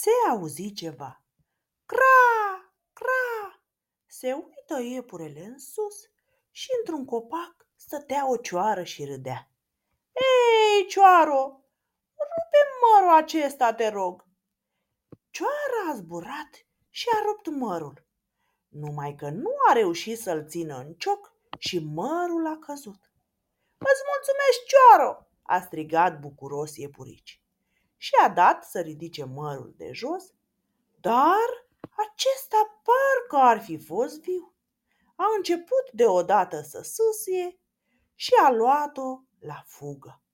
Se auzi ceva. Cra, cra! Se uită iepurele în sus și într-un copac stătea o cioară și râdea. Ei, cioaro, rupe mărul acesta, te rog. Cioara a zburat și a rupt mărul, numai că nu a reușit să-l țină în cioc și mărul a căzut. Îți mulțumesc, cioaro, a strigat bucuros iepurici și a dat să ridice mărul de jos, dar acesta parcă ar fi fost viu. A început deodată să sâsie și a luat-o la fugă.